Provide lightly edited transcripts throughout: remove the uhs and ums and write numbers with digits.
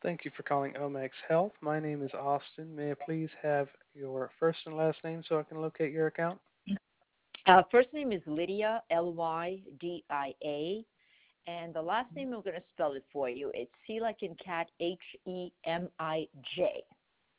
Thank you for calling Omex Health. My name is Austin. May I please have your first and last name so I can locate your account? First name is Lydia, Lydia, and the last name I'm going to spell it for you. It's C like in cat, Hemij.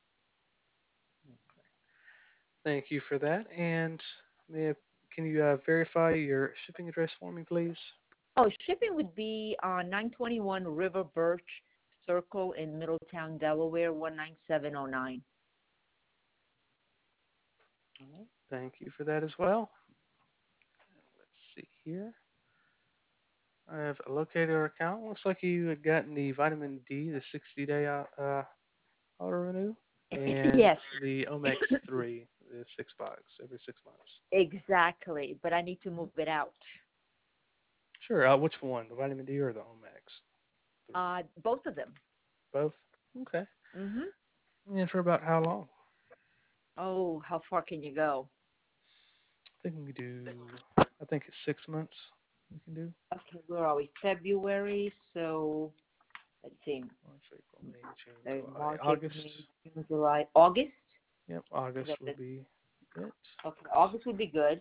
Thank you for that. And can you verify your shipping address for me, please? Oh, shipping would be on 921 River Birch Circle in Middletown, Delaware, 19709. All right. Thank you for that as well. Let's see here. I have located our account. Looks like you had gotten the vitamin D, the 60-day auto renew, and Yes, the Omex 3, the 6 box every 6 months. exactly, but I need to move it out. Sure. Which one, the vitamin D or the Omex 3? Both of them. Both. Okay. Mhm. And for about how long? Oh, how far can you go? I think we do. I think it's 6 months. We can do. Okay, where are we? February, so let's see. March, April, May, June, July, March, April, August. May, June, July, August. Yep, Is August that would be it. okay, August would be good,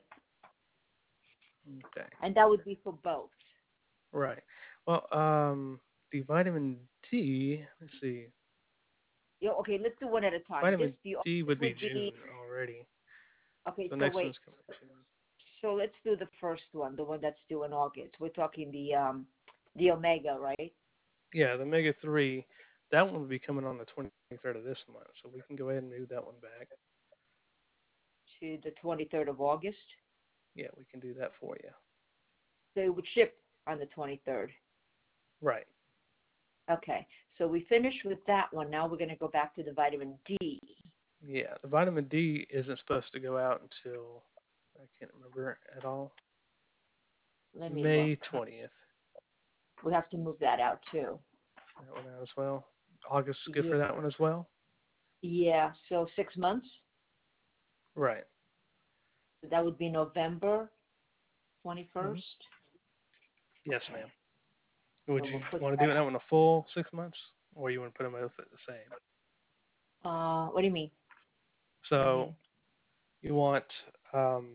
Okay. and that would be for both. Right. Well, the vitamin D. Let's see. Yeah, okay, let's do one at a time. Vitamin The D August would be would be June already. okay. So So next wait, one's coming in June. so let's do the first one, the one that's due in August. We're talking the Omega, right? Yeah, the Mega 3. That one will be coming on the 23rd of this month, so we can go ahead and move that one back. To the 23rd of August. Yeah, we can do that for you. So it would ship on the 23rd. Right. Okay, so we finished with that one. Now we're going to go back to the vitamin D. Yeah, the vitamin D isn't supposed to go out until I can't remember at all. Let me look. May 20th. We have to move that out too. That one out as well. August is good Yeah, for that one as well. yeah. So 6 months. Right. So that would be November Hmm. 21st. Yes, Okay, ma'am. Would so you we'll put want to do that. that one a full 6 months, or you want to put them both at the same? What do you mean? What do you So mean? you want um,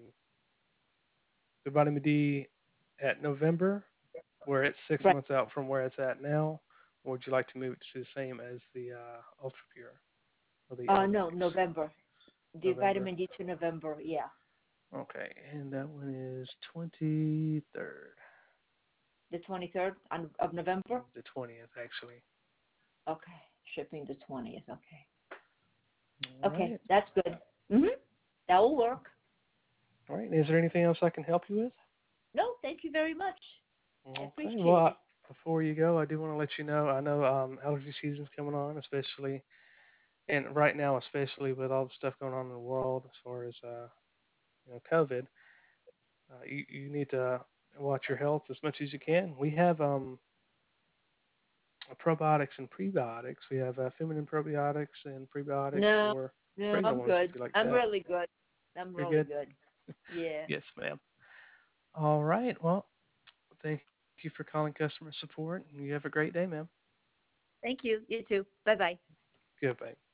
the vitamin D at November, where it's six Right. months out from where it's at now, or would you like to move it to the same as the Ultra Pure or the No, Omex? November. The November. vitamin D to November. Yeah, Okay, and that one is 23rd. the 23rd of November. The 20th, actually. Okay, shipping the 20th. Okay. All Okay, right. that's good. That will work. All right. Is there anything else I can help you with? No, thank you very much. I Okay. Well, appreciate it. before you go, I do want to let you know. I know allergy season's coming on, especially, and right now, especially with all the stuff going on in the world as far as COVID. You need to watch your health as much as you can. We have probiotics and prebiotics. We have feminine probiotics and prebiotics No, for no, pregnant I'm ones if good. you like I'm that. really good. I'm You're really good? good. Yeah. Yes, ma'am. All right. Well, thank you for calling customer support. You have a great day, ma'am. Thank you. You too. Bye bye. Goodbye.